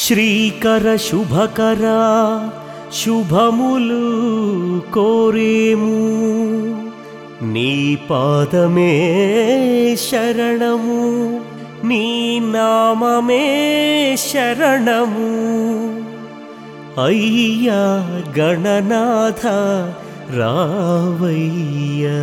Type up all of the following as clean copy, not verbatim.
శ్రీకర శుభకర శుభములు కోరేము నీ పాదమే శరణము నీ నామమే శరణము అయ్యా గణనాథ రావయ్యా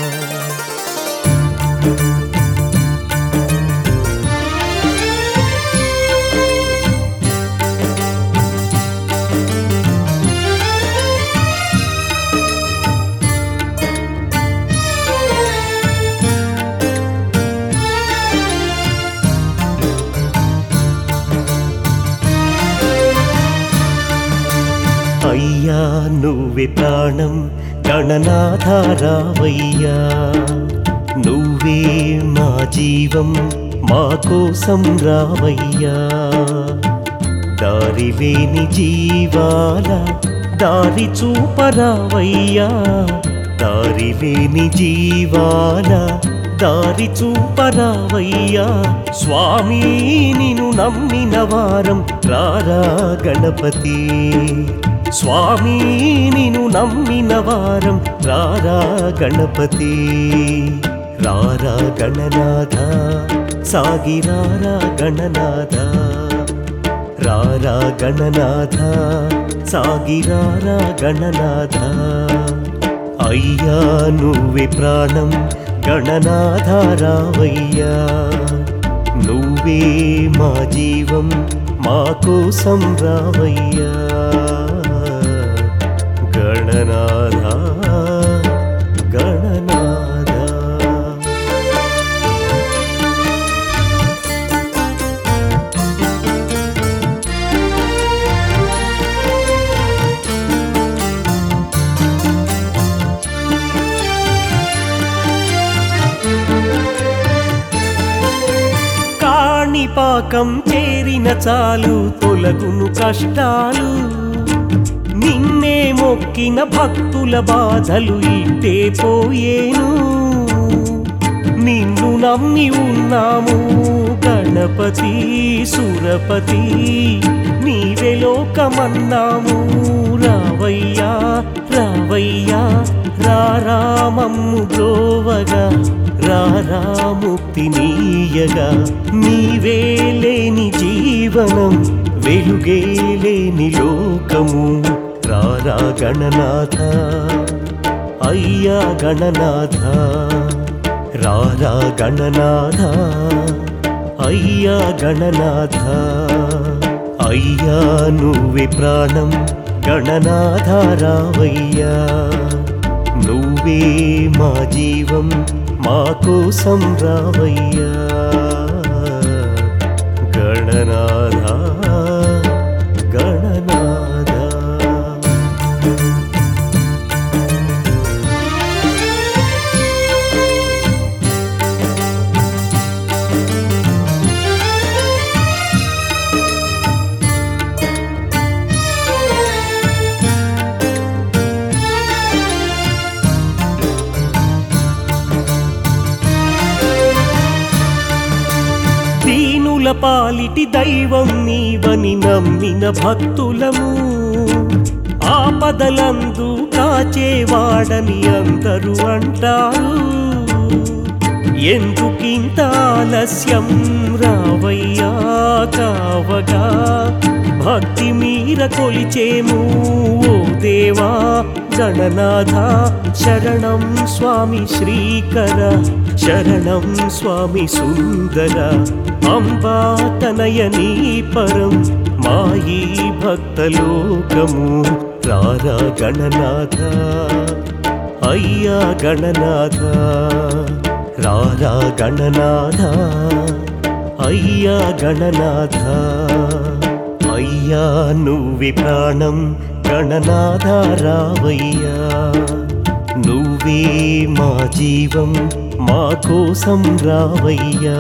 అయ్యా నువ్వే ప్రాణం గణనాథ రావయ్యా నువ్వే మా జీవం మా కోసం రావయ్యా దారి లేని జీవాల దారి చూపరావయ్యా దారి లేని జీవాల దారి చూపరావయ్యా స్వామి నిన్ను నమ్మిన వారం రారా గణపతి స్వామి నిన్ను నమ్మిన వారం రారా గణపతి రారా గణనాథ సాగిరారా గణనాథ రారా గణనాథ సాగిరారా గణనాథ అయ్యా నువ్వే ప్రాణం గణనాథ రావయ్యా నువ్వే మా జీవం మా కోసం రావయ్యా గణనాథ గణనాథ కాణిపాకం చేరిన చాలు తొలగును కష్టాలు నిన్నే మొక్కిన భక్తుల బాధలు ఇట్టే పోయేను నిన్ను నమ్మి ఉన్నాము గణపతి సురపతి నీవే లోకమన్నాము రావయ్యా రావయ్యా రారామమ్ము బ్రోవగా రారా ముక్తి నీయగా నీవే లేని జీవనం వెలుగే లేని లోకము రారా గణనాథ అయ్యా గణనాథ రారా గణనాథ అయ్యా గణనాథ అయ్యా నువ్వే ప్రాణం గణనాథ రావయ్యా నువ్వే మా జీవం మా కోసం రావయ్యా గణనాథ గణనాథ దీనుల పాలిటి దైవం నీవని నమ్మిన భక్తులము ఆపదలందు కాచేవాడని అందరూ అంటారు ఎందుకింత ఆలస్యం రావయ్యా కావగా భక్తి మీర కొలిచేము ఓ దేవా గణనాథ శరణం స్వామి శ్రీకర శరణం స్వామి సుందర అంబా తనయనీ పరం మాయీ భక్తలోకము రారా గణనాథ అయ్యా గణనాథ రారా గణనాథ అయ్యా గణనాథ అయ్యా నువ్వే ప్రాణం గణనాథ రావయ్యా నువ్వే మా జీవం మా కోసం రావయ్యా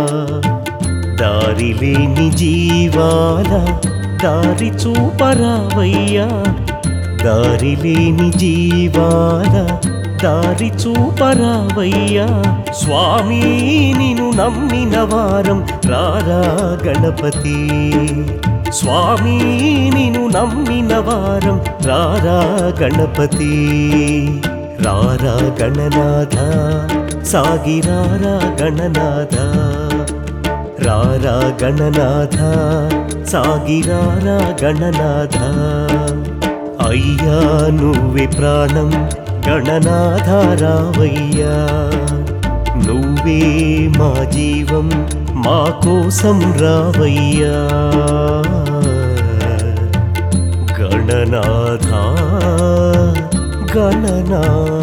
దారి లేని జీవాల దారి చూపరావయ్యా దారి లేని జీవాల దారి చూపరావయ్యా స్వామి నిన్ను నమ్మిన వారం రారా గణపతి స్వామి నిన్ను నమ్మిన వారం రారా గణపతి రారా గణనాథ సాగిరారా గణనాథ రారా గణనాథ సాగిరారా గణనాథ అయ్యా నువ్వే ప్రాణం గణనాథ రావయ్యా నువ్వే మా జీవం మా కోసం రావయ్యా గణనాథ గణనాథ